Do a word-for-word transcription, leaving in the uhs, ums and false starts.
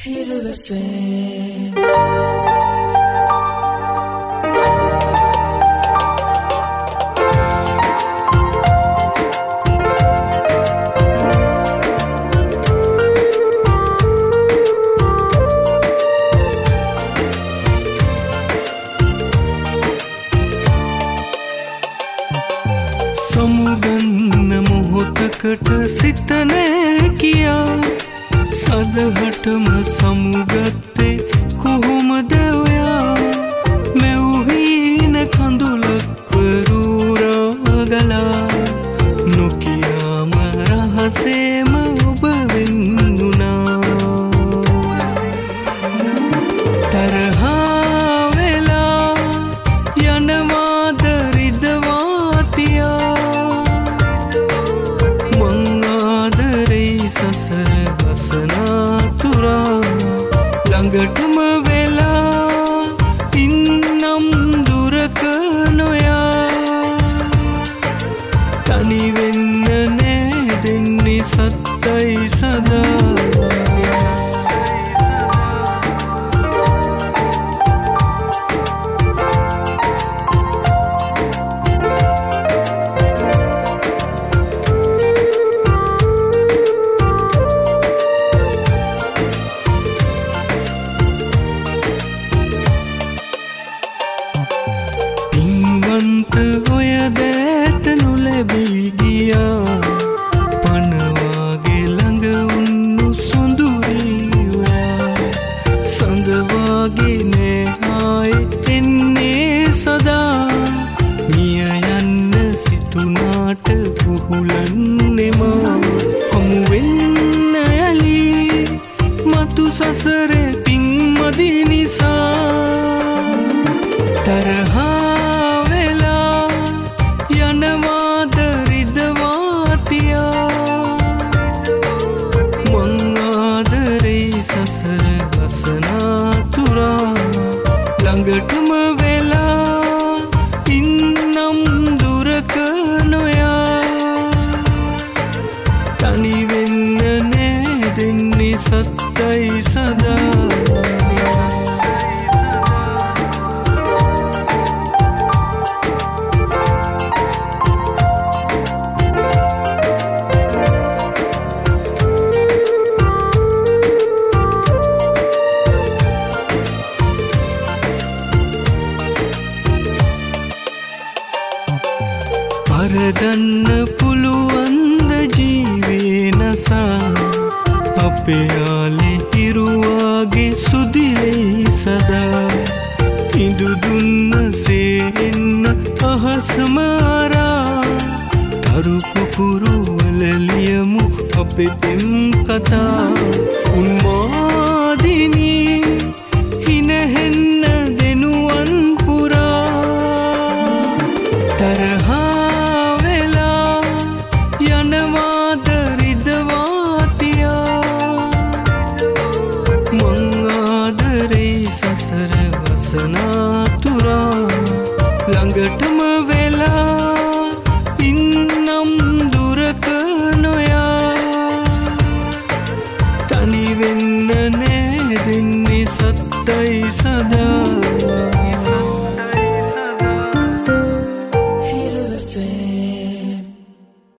Hiru F M. සමුගන්න මොහොතකට සිතනේ කියා සදහටම සමුගත්තේ කොහොමද ඔයා මෙව්හීන කඳුලක් වරුරාගලා නොකියාම රහසේම ඔබ වෙන්නුනා තරහා වෙලා යනවාද රිදවාතියා සසර වසනාතුරා ළඟටම වෙලා ඉන්නම් දුරක නොයා තනි වෙන්න නෑ දෙන්නේ සත්තයි සදා ඔය දැත නොලැබී ගියා පනවාගේ ළඟ උන්නු සොඳුරී ඔයා සඳවාගේ නෑ ආයේ එන්නේ සදා මිය යන්න සිතුනාට පුහුලන්නෙමා හමු වෙන්න යලි මතු සසරේ පින්මදි නිසා තරහා සසර වසනාතුරා ළඟටම වෙලා ඉන්නම් දුරක නොයා තනි වෙන්න නෑ දෙන්නේ සත්තයි සදා පරදන්න පුළුවන්ද ජීවේ නසා අපේ ආලේ හිරුවාගේ සුදිලේ සදා ඉදු දුන්නසේ එන්න අහසමාරා තරු පුපුරු වල ලියමු අපේ තෙම් කතා